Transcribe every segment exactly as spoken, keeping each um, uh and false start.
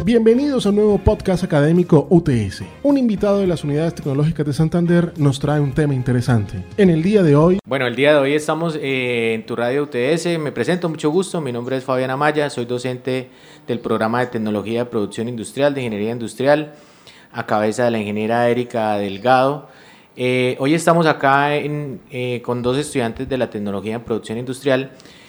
Bienvenidos a un nuevo podcast académico U T S. Un invitado de las Unidades Tecnológicas de Santander nos trae un tema interesante. En el día de hoy... Bueno, el día de hoy estamos eh, en tu radio U T S. Me presento, mucho gusto. Mi nombre es Fabián Amaya. Soy docente del programa de Tecnología de Producción Industrial, de Ingeniería Industrial, a cabeza de la ingeniera Erika Delgado. Eh, hoy estamos acá en, eh, con dos estudiantes de la Tecnología en Producción Industrial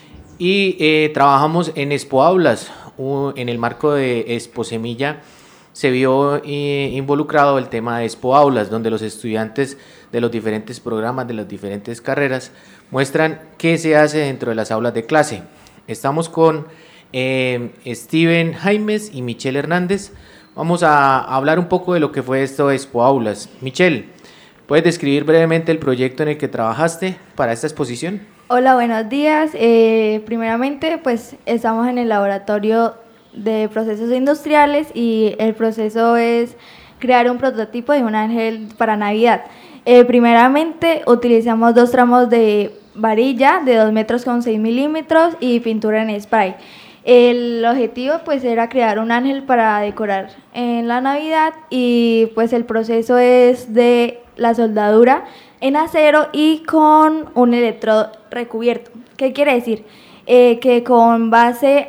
y eh, trabajamos en Expo Aulas. En el marco de Expo Semilla se vio eh, involucrado el tema de Expo Aulas, donde los estudiantes de los diferentes programas, de las diferentes carreras, muestran qué se hace dentro de las aulas de clase. Estamos con eh, Steven Jaimes y Michelle Hernández. Vamos a hablar un poco de lo que fue esto de Expo Aulas. Michelle, ¿puedes describir brevemente el proyecto en el que trabajaste para esta exposición? Hola, buenos días. Eh, primeramente, pues estamos en el laboratorio de procesos industriales y el proceso es crear un prototipo de un ángel para Navidad. Eh, primeramente, utilizamos dos tramos de varilla de dos metros con seis milímetros y pintura en spray. El objetivo pues era crear un ángel para decorar en la Navidad y pues el proceso es de la soldadura en acero y con un electrodo recubierto. ¿Qué quiere decir? Eh, que con base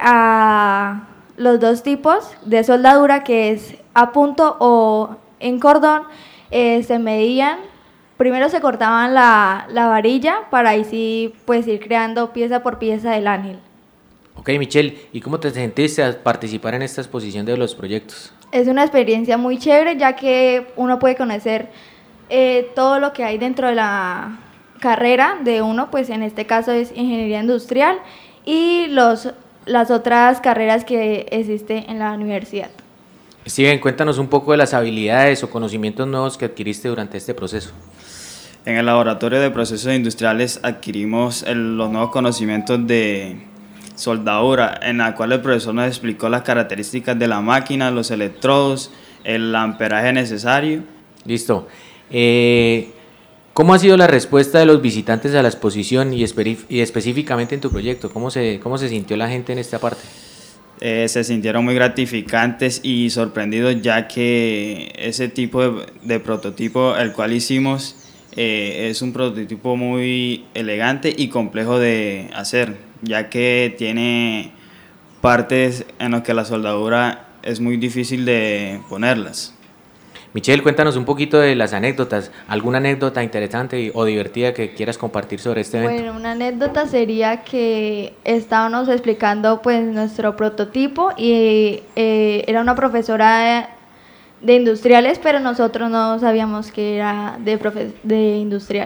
a los dos tipos de soldadura, que es a punto o en cordón, eh, se medían, primero se cortaban la, la varilla para ahí sí pues ir creando pieza por pieza del ángel. Ok, Michelle, ¿y cómo te sentiste al participar en esta exposición de los proyectos? Es una experiencia muy chévere, ya que uno puede conocer eh, todo lo que hay dentro de la carrera de uno, pues en este caso es Ingeniería Industrial, y los, las otras carreras que existen en la universidad. Steven, cuéntanos un poco de las habilidades o conocimientos nuevos que adquiriste durante este proceso. En el laboratorio de procesos industriales adquirimos el, los nuevos conocimientos de soldadura, en la cual el profesor nos explicó las características de la máquina, los electrodos, el amperaje necesario. Listo. Eh, ¿Cómo ha sido la respuesta de los visitantes a la exposición y, espe- y específicamente en tu proyecto? ¿Cómo se, cómo se sintió la gente en esta parte? Eh, se sintieron muy gratificantes y sorprendidos, ya que ese tipo de, de prototipo, el cual hicimos, eh, es un prototipo muy elegante y complejo de hacer, ya que tiene partes en las que la soldadura es muy difícil de ponerlas. Michelle, cuéntanos un poquito de las anécdotas, alguna anécdota interesante o divertida que quieras compartir sobre este evento. Bueno, una anécdota sería que estábamos explicando pues nuestro prototipo y eh, era una profesora de, de industriales, pero nosotros no sabíamos que era de, profe, de industrial.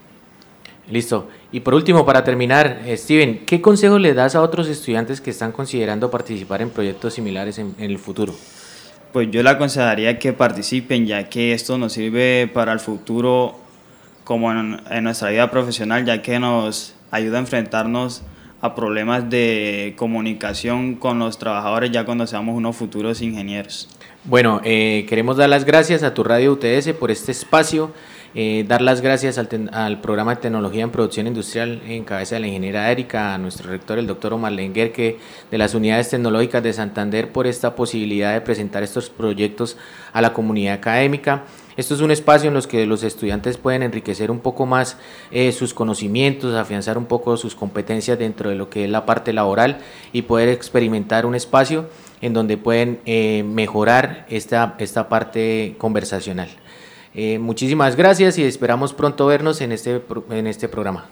Listo. Y por último, para terminar, Steven, ¿qué consejo le das a otros estudiantes que están considerando participar en proyectos similares en, en el futuro? Pues yo le aconsejaría que participen, ya que esto nos sirve para el futuro como en, en nuestra vida profesional, ya que nos ayuda a enfrentarnos a problemas de comunicación con los trabajadores ya cuando seamos unos futuros ingenieros. Bueno, eh, queremos dar las gracias a tu radio U T S por este espacio, eh, dar las gracias al, ten, al programa de Tecnología en Producción Industrial en cabeza de la ingeniera Erika, a nuestro rector, el doctor Omar Lenguerque, de las Unidades Tecnológicas de Santander, por esta posibilidad de presentar estos proyectos a la comunidad académica. Esto es un espacio en los que los estudiantes pueden enriquecer un poco más eh, sus conocimientos, afianzar un poco sus competencias dentro de lo que es la parte laboral y poder experimentar un espacio en donde pueden eh, mejorar esta, esta parte conversacional. Eh, muchísimas gracias y esperamos pronto vernos en este, en este programa.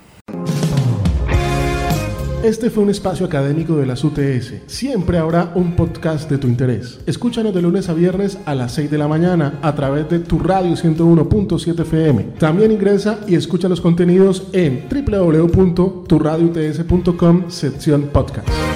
Este fue un espacio académico de las U T S. Siempre habrá un podcast de tu interés. Escúchanos de lunes a viernes a las seis de la mañana a través de tu radio ciento uno punto siete F M. También ingresa y escucha los contenidos en doble u doble u doble u punto tu radio u t s punto com sección podcast.